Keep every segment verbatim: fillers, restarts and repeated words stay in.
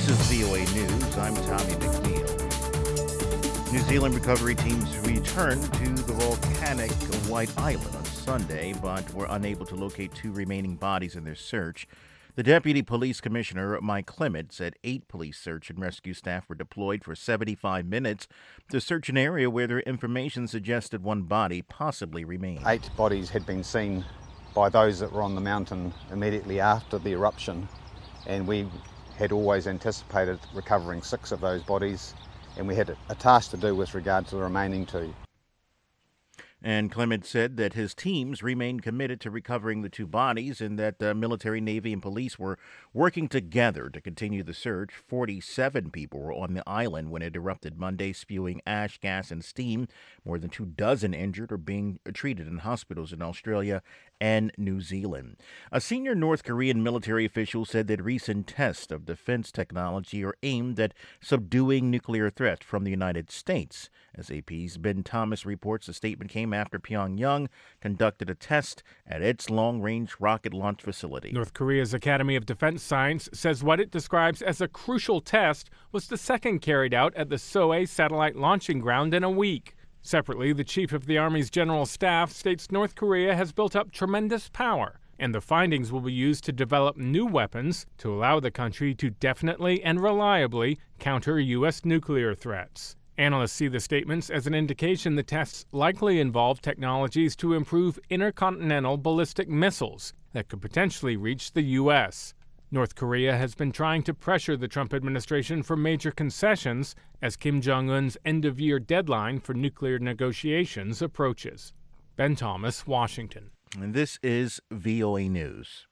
This is V O A News. I'm Tommy McNeil. New Zealand recovery teams returned to the volcanic White Island on Sunday, but were unable to locate two remaining bodies in their search. The Deputy Police Commissioner, Mike Clement, said eight police search and rescue staff were deployed for seventy-five minutes to search an area where their information suggested one body possibly remained. Eight bodies had been seen by those that were on the mountain immediately after the eruption, and we had always anticipated recovering six of those bodies, and we had a task to do with regard to the remaining two. And Clement said that his teams remained committed to recovering the two bodies and that the military, Navy, and police were working together to continue the search. forty-seven people were on the island when it erupted Monday, spewing ash, gas, and steam. More than two dozen injured are being treated in hospitals in Australia and New Zealand. A senior North Korean military official said that recent tests of defense technology are aimed at subduing nuclear threats from the United States. As A P's Ben Thomas reports, the statement came after Pyongyang conducted a test at its long-range rocket launch facility. North Korea's Academy of Defense Science says what it describes as a crucial test was the second carried out at the Sohae satellite launching ground in a week. Separately, the chief of the Army's General Staff states North Korea has built up tremendous power, and the findings will be used to develop new weapons to allow the country to definitely and reliably counter U S nuclear threats. Analysts see the statements as an indication the tests likely involve technologies to improve intercontinental ballistic missiles that could potentially reach the U S. North Korea has been trying to pressure the Trump administration for major concessions as Kim Jong-un's end-of-year deadline for nuclear negotiations approaches. Ben Thomas, Washington. And this is V O A News.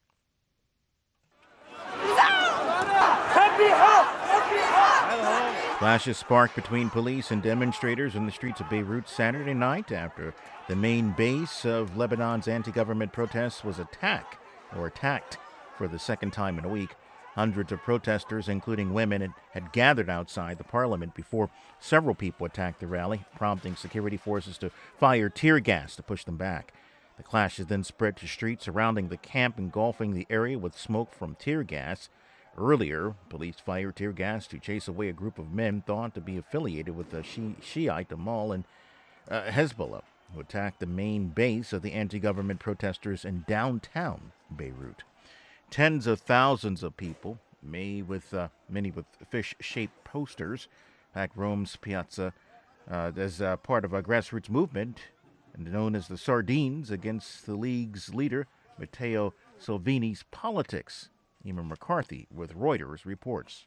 Clashes sparked between police and demonstrators in the streets of Beirut Saturday night after the main base of Lebanon's anti-government protests was attacked or attacked for the second time in a week. Hundreds of protesters, including women, had, had gathered outside the parliament before several people attacked the rally, prompting security forces to fire tear gas to push them back. The clashes then spread to streets surrounding the camp, engulfing the area with smoke from tear gas. Earlier, police fired tear gas to chase away a group of men thought to be affiliated with the Shi- Shiite Amal and uh, Hezbollah, who attacked the main base of the anti-government protesters in downtown Beirut. Tens of thousands of people, many with, uh, many with fish-shaped posters, packed Rome's piazza uh, as uh, part of a grassroots movement known as the Sardines against the league's leader, Matteo Salvini's politics. Eamon McCarthy with Reuters reports.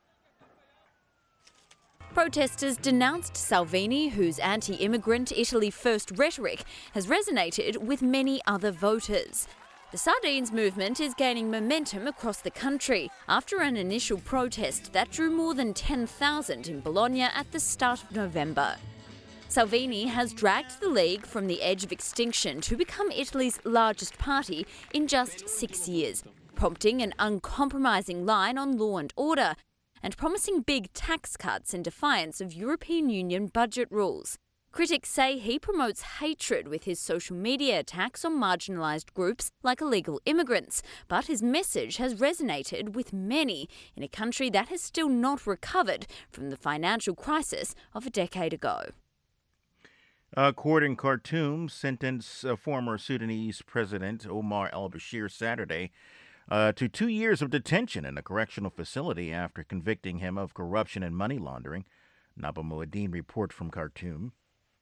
Protesters denounced Salvini, whose anti-immigrant Italy first rhetoric has resonated with many other voters. The Sardines movement is gaining momentum across the country after an initial protest that drew more than ten thousand in Bologna at the start of November. Salvini has dragged the League from the edge of extinction to become Italy's largest party in just six years, prompting an uncompromising line on law and order and promising big tax cuts in defiance of European Union budget rules. Critics say he promotes hatred with his social media attacks on marginalised groups like illegal immigrants, but his message has resonated with many in a country that has still not recovered from the financial crisis of a decade ago. A court in Khartoum sentenced uh, former Sudanese President Omar al-Bashir Saturday uh, to two years of detention in a correctional facility after convicting him of corruption and money laundering. Naba Muaddin report from Khartoum.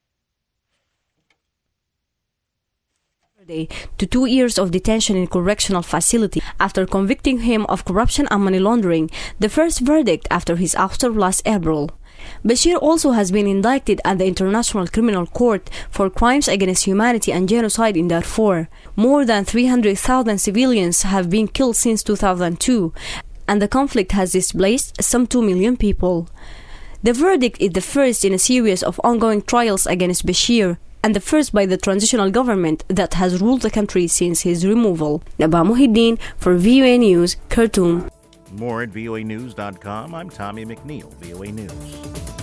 To two years of detention in correctional facility after convicting him of corruption and money laundering, the first verdict after his ouster last April. Bashir also has been indicted at the International Criminal Court for crimes against humanity and genocide in Darfur. More than three hundred thousand civilians have been killed since two thousand two, and the conflict has displaced some two million people. The verdict is the first in a series of ongoing trials against Bashir, and the first by the transitional government that has ruled the country since his removal. Naba Muhiddin for V O A News, Khartoum. More at V O A news dot com. I'm Tommy McNeil, V O A News.